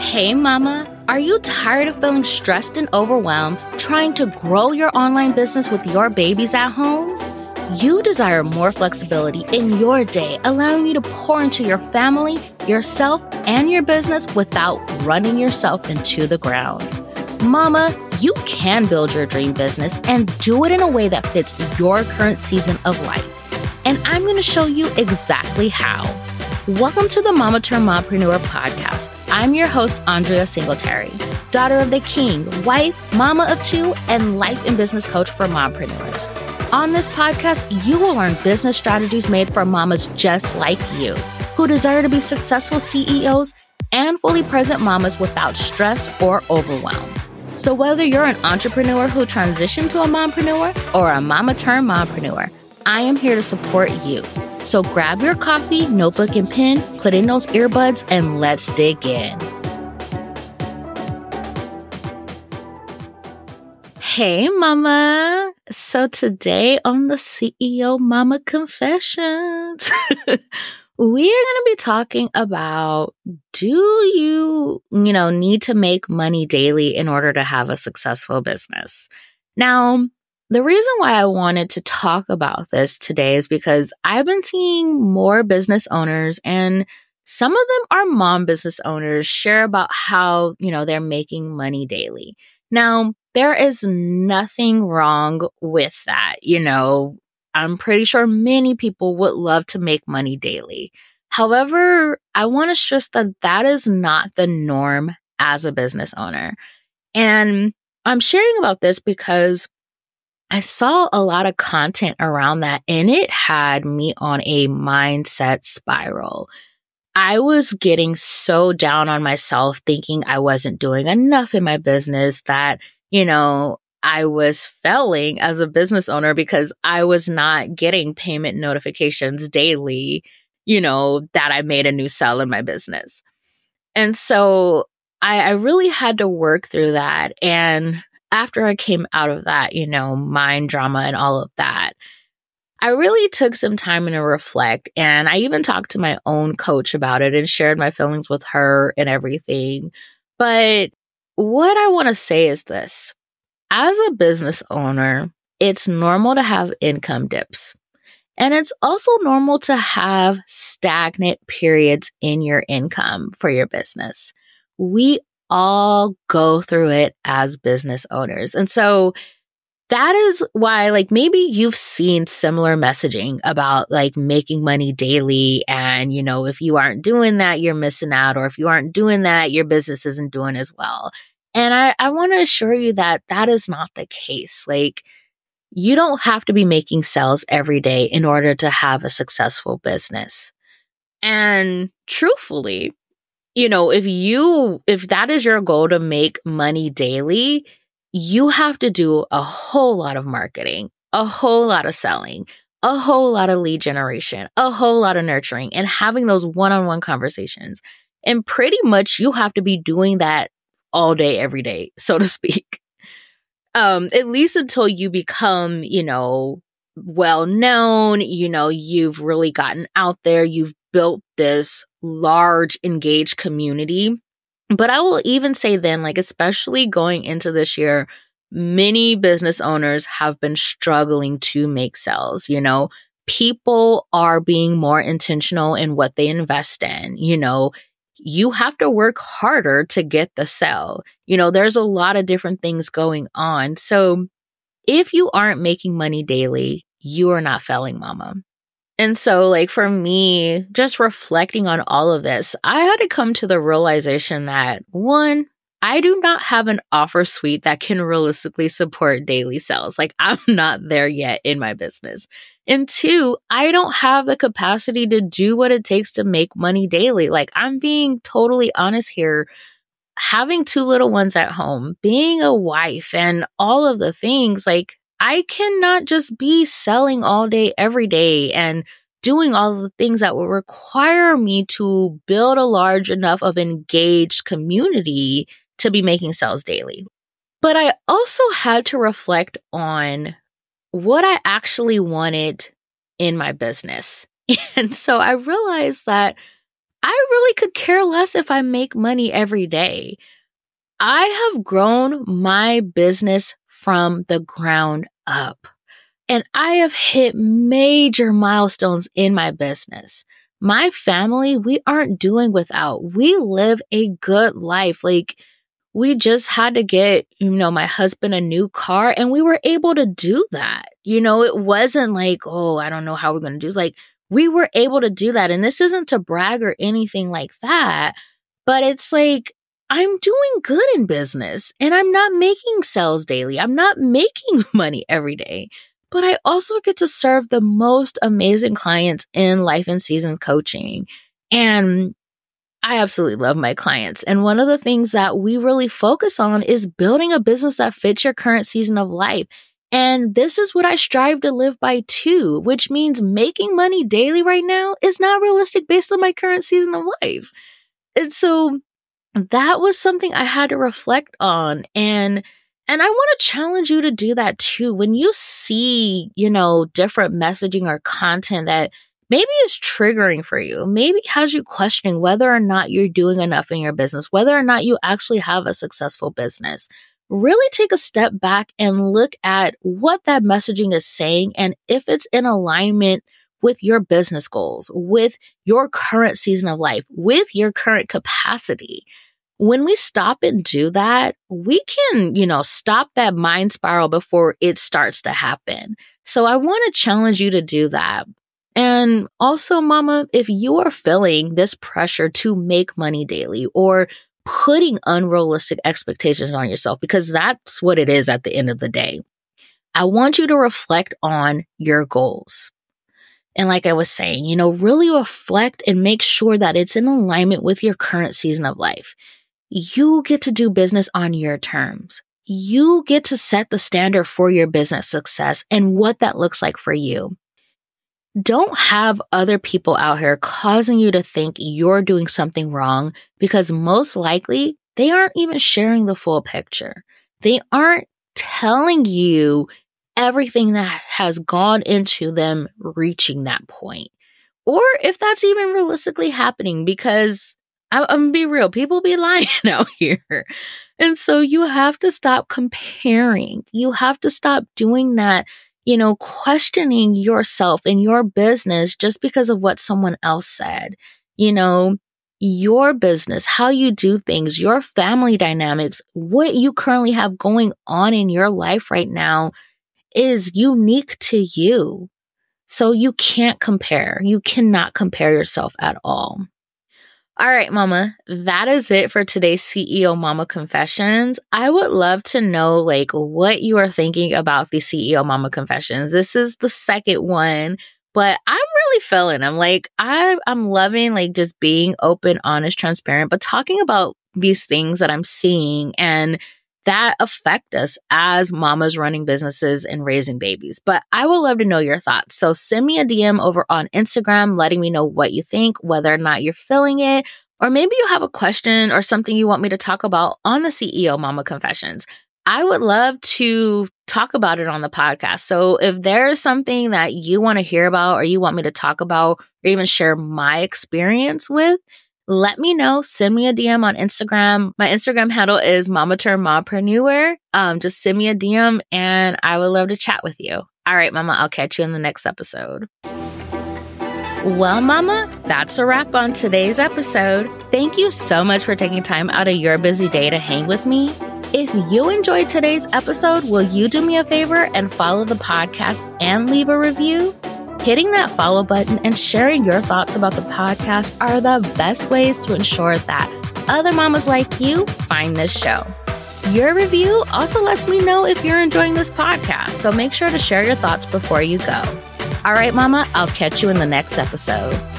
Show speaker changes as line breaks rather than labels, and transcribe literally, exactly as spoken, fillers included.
Hey mama, are you tired of feeling stressed and overwhelmed trying to grow your online business with your babies at home? You desire more flexibility in your day, allowing you to pour into your family, yourself, and your business without running yourself into the ground. Mama, you can build your dream business and do it in a way that fits your current season of life. And I'm going to show you exactly how. Welcome to the Mama Turned Mompreneur podcast. I'm your host, Andrea Singletary, daughter of the king, wife, mama of two, and life and business coach for mompreneurs. On this podcast, you will learn business strategies made for mamas just like you, who desire to be successful C E Os and fully present mamas without stress or overwhelm. So whether you're an entrepreneur who transitioned to a mompreneur or a mama turned mompreneur, I am here to support you. So grab your coffee, notebook, and pen, put in those earbuds, and let's dig in. Hey, mama. So today on the C E O Mama Confessions, we are going to be talking about, do you, you know, need to make money daily in order to have a successful business? Now, the reason why I wanted to talk about this today is because I've been seeing more business owners, and some of them are mom business owners, share about how, you know, they're making money daily. Now, there is nothing wrong with that. You know, I'm pretty sure many people would love to make money daily. However, I want to stress that that is not the norm as a business owner. And I'm sharing about this because I saw a lot of content around that, and it had me on a mindset spiral. I was getting so down on myself, thinking I wasn't doing enough in my business, that, you know, I was failing as a business owner because I was not getting payment notifications daily, you know, that I made a new sale in my business. And so I, I really had to work through that. And after I came out of that, you know, mind drama and all of that, I really took some time to reflect. And I even talked to my own coach about it and shared my feelings with her and everything. But what I want to say is this. As a business owner, it's normal to have income dips. And it's also normal to have stagnant periods in your income for your business. We all go through it as business owners. And so that is why, like, maybe you've seen similar messaging about like making money daily. And, you know, if you aren't doing that, you're missing out. Or if you aren't doing that, your business isn't doing as well. And I, I want to assure you that that is not the case. Like, you don't have to be making sales every day in order to have a successful business. And truthfully, you know, if you, if that is your goal to make money daily, you have to do a whole lot of marketing, a whole lot of selling, a whole lot of lead generation, a whole lot of nurturing, and having those one-on-one conversations. And pretty much you have to be doing that all day, every day, so to speak. Um, at least until you become, you know, well known, you know, you've really gotten out there, you've built this large engaged community. But I will even say then, like, especially going into this year, many business owners have been struggling to make sales. You know, people are being more intentional in what they invest in. You know, you have to work harder to get the sale. You know, there's a lot of different things going on. So if you aren't making money daily, you are not failing, mama. And so, like, for me, just reflecting on all of this, I had to come to the realization that, one, I do not have an offer suite that can realistically support daily sales. Like, I'm not there yet in my business. And two, I don't have the capacity to do what it takes to make money daily. Like, I'm being totally honest here. Having two little ones at home, being a wife, and all of the things, like, I cannot just be selling all day, every day, and doing all of the things that will require me to build a large enough of engaged community to be making sales daily. But I also had to reflect on what I actually wanted in my business. And so I realized that I really could care less if I make money every day. I have grown my business from the ground up, and I have hit major milestones in my business. My family, we aren't doing without. We live a good life. Like, we just had to get, you know, my husband a new car, and we were able to do that. You know, it wasn't like, oh, I don't know how we're going to do. Like, we were able to do that. And this isn't to brag or anything like that, but it's like, I'm doing good in business, and I'm not making sales daily. I'm not making money every day, but I also get to serve the most amazing clients in Life in Seasons coaching. And I absolutely love my clients. And one of the things that we really focus on is building a business that fits your current season of life. And this is what I strive to live by too, which means making money daily right now is not realistic based on my current season of life. And so that was something I had to reflect on. And and I want to challenge you to do that too. When you see, you know, different messaging or content that maybe is triggering for you, maybe has you questioning whether or not you're doing enough in your business, whether or not you actually have a successful business, really take a step back and look at what that messaging is saying and if it's in alignment with your business goals, with your current season of life, with your current capacity. When we stop and do that, we can, you know, stop that mind spiral before it starts to happen. So I want to challenge you to do that. And also, Mama, if you are feeling this pressure to make money daily or putting unrealistic expectations on yourself, because that's what it is at the end of the day, I want you to reflect on your goals. And like I was saying, you know, really reflect and make sure that it's in alignment with your current season of life. You get to do business on your terms. You get to set the standard for your business success and what that looks like for you. Don't have other people out here causing you to think you're doing something wrong, because most likely they aren't even sharing the full picture. They aren't telling you everything that has gone into them reaching that point. Or if that's even realistically happening, because I, I'm gonna be real, people be lying out here. And so you have to stop comparing. You have to stop doing that, you know, questioning yourself and your business just because of what someone else said. You know, your business, how you do things, your family dynamics, what you currently have going on in your life right now is unique to you. So you can't compare. You cannot compare yourself at all. All right, Mama, that is it for today's C E O Mama Confessions. I would love to know, like, what you are thinking about the C E O Mama Confessions. This is the second one, but I'm really feeling, I'm like, I, I'm loving, like, just being open, honest, transparent, but talking about these things that I'm seeing and that affect us as mamas running businesses and raising babies. But I would love to know your thoughts. So send me a D M over on Instagram, letting me know what you think, whether or not you're feeling it, or maybe you have a question or something you want me to talk about on the C E O Mama Confessions. I would love to talk about it on the podcast. So if there is something that you want to hear about or you want me to talk about or even share my experience with, let me know. Send me a D M on Instagram. My Instagram handle is Mama Turned Mompreneur. Um, just send me a D M and I would love to chat with you. All right, Mama, I'll catch you in the next episode. Well, Mama, that's a wrap on today's episode. Thank you so much for taking time out of your busy day to hang with me. If you enjoyed today's episode, will you do me a favor and follow the podcast and leave a review? Hitting that follow button and sharing your thoughts about the podcast are the best ways to ensure that other mamas like you find this show. Your review also lets me know if you're enjoying this podcast, so make sure to share your thoughts before you go. All right, Mama, I'll catch you in the next episode.